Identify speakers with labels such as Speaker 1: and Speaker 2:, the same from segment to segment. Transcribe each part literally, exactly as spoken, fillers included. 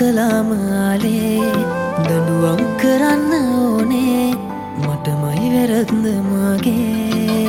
Speaker 1: කලාම ආලේ දඬුවම් කරන්න ඕනේ මටමයි වැරද්ද මගේ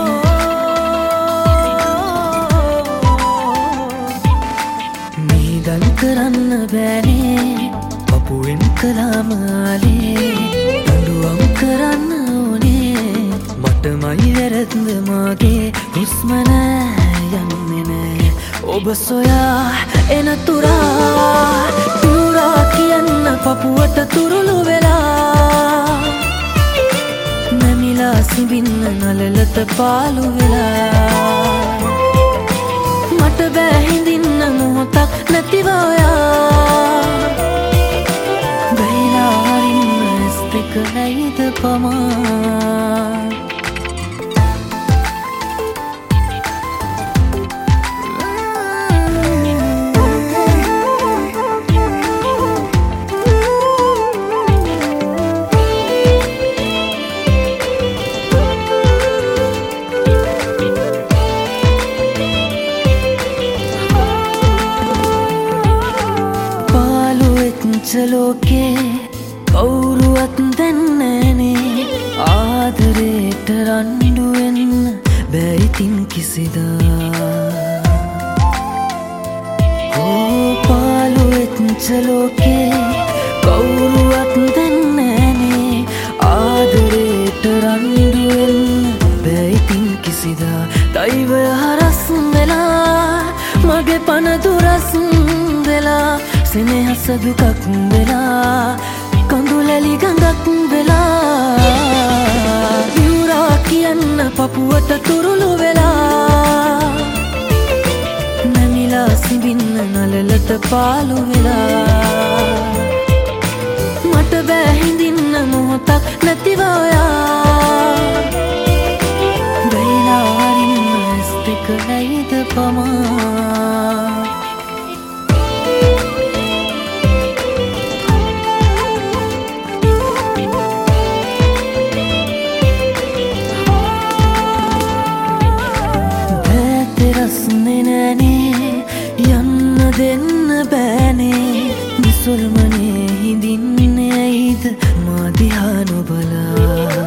Speaker 1: නිදන් කරන්න බෑනේ පපුවෙන් කලාම ආලේ දඬුවම් කරන්න ඕනේ මටමයි වැරද්ද මගේ හුස්ම නෑ යන්නේ නෑ ඔබ සොයා එන තුරා තුරා කියන්න පපුවට තුරුළු වෙලා නැමිලා සිඹින්න නලලට පාලු වෙලා මට බෑ හිඳින්න මොහොතක් නැතිව ඔයා බැහැලා හරින්න ඇස් දෙක නැයිද පමා ලෝකේ කවුරුවත් දැන්නෑනේ ආදරේට රණ්ඩු වෙන්න බෑ ඉතින් කිසිදා ඕ පාළු වෙච්ච ලෝකේ කවුරුවත් දැන්නෑනේ ආදරේට රණ්ඩු වෙන්න බෑ ඉතින් කිසිදා දෛව හරස් වෙලා මගේ පන දුරස් වෙලා සෙනෙහස දුකක් වෙලා කඳුලැලි ගඟක් වෙලා විවුරා කියන්න පපුවට තුරුළු වෙලා නැමිලා සිඹින්න නලලට පාලු වෙලා මට බෑ හිඳින්න මොහොතක් නැතිව ඔයා බැහැලා හරින්න ඇස් දෙක නැයිද පමා යන්න දෙන්න බෑනේ නිසල්මනේ හිඳින්නේ ඇයිද මා දිහා නොබලා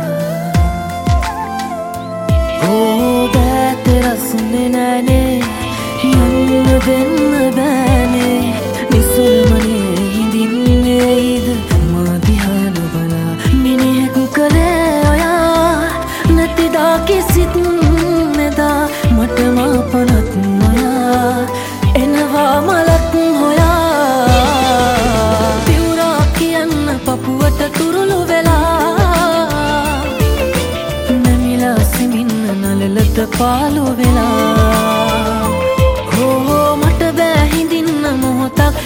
Speaker 1: ඕ බෑත රස්නේ නෑනේ යන්න දෙන්න බෑනේ නිසල්මනේ හිඳින්නේ ඇයිද මා දිහා නොබලා මිනිහෙක් කලේ ඔයා නැතිදා කිසිත් නෙදා මට මාපනත් එනවා මලක් හොයා පිවුරා කියන්න පපුවට තුරුළු වෙලා නැමිලා සිඹින්න නලලට පාලු වෙලා හෝ මට බෑ හිඳින්න මොහොතක්